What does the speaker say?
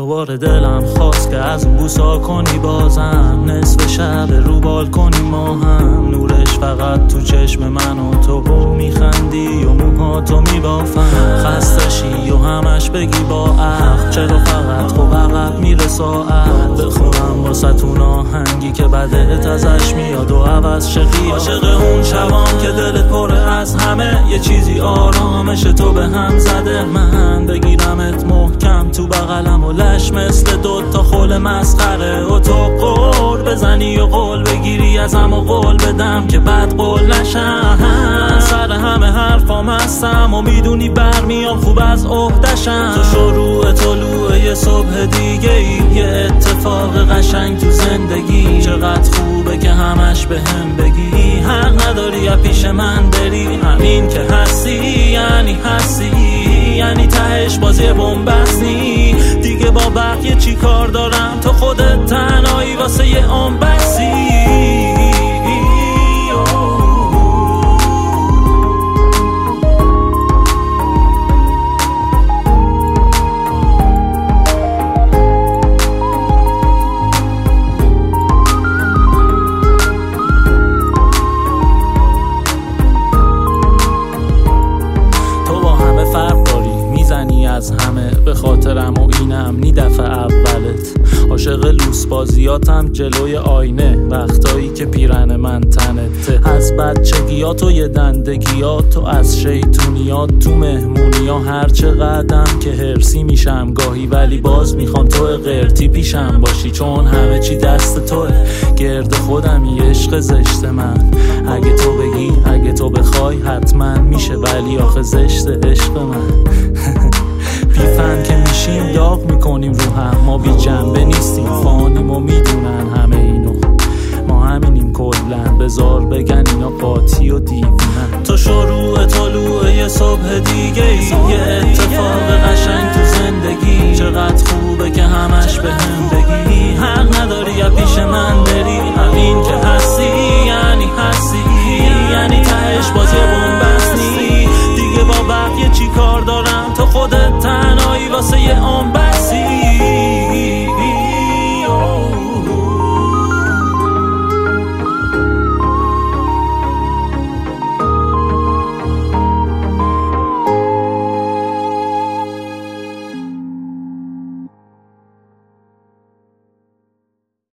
دوباره دلم خواست که از اون بوسا کنی بازم. نصف شب رو بالکنی ما هم، نورش فقط تو چشم من و تو میخندی و موهاتو میبافم. خستشی و همش بگی با عقل، چرا فقط خب عقب میره ساعت. بخونم واسه آهنگی که بدت ازش میاد و عوض شقی. عاشق اون شبام که دلت پره از همه، یه چیزی آرامش تو به هم زده. من بگیرمت محکم تو بغلم و لش مثل دوتا خول مسخره، و تو قول بزنی و قول بگیری ازم و قول بدم که بد قول نشم. من سر همه حرفام هستم و میدونی برمیام خوب از عهدشم. تو شروع طلوع یه صبح دیگه ای، یه اتفاق قشنگ تو زندگی. چقدر خوبه که همش به هم بگی، حق نداری یا پیش من بری. همین که هستی یعنی هستی، یعنی تهش بازی بومبستی. دیگه با بقیه چی کار دارم، تو خودت تنهایی واسه یه عمر بسی. از همه به خاطرم و اینم نی دفعه اولت. عاشق لوس بازیاتم جلوی آینه، وقتایی که پیرن من تنته. از بچگیات و یه دندگیات و از شیطونیات تو مهمونیا. هر چقدرم که هرسی میشم گاهی، ولی باز میخوام تو قرتی پیشم باشی. چون همه چی دست توه، گرد خودمی عشق زشت من. اگه تو بگی اگه تو بخوای حتما میشه، ولی آخه زشت عشق من. بیفن که میشیم داغ میکنیم رو هم، ما بی جنبه نیستیم فانیم و میدونن همه اینو. ما همینیم کلن، بذار بگن اینا قاطی و دیوونن. تو شروع طلوع یه صبح دیگه، یه اتفاق قشنگ تو زندگی. چقدر خوبه که همش به هم بگی، حق نداری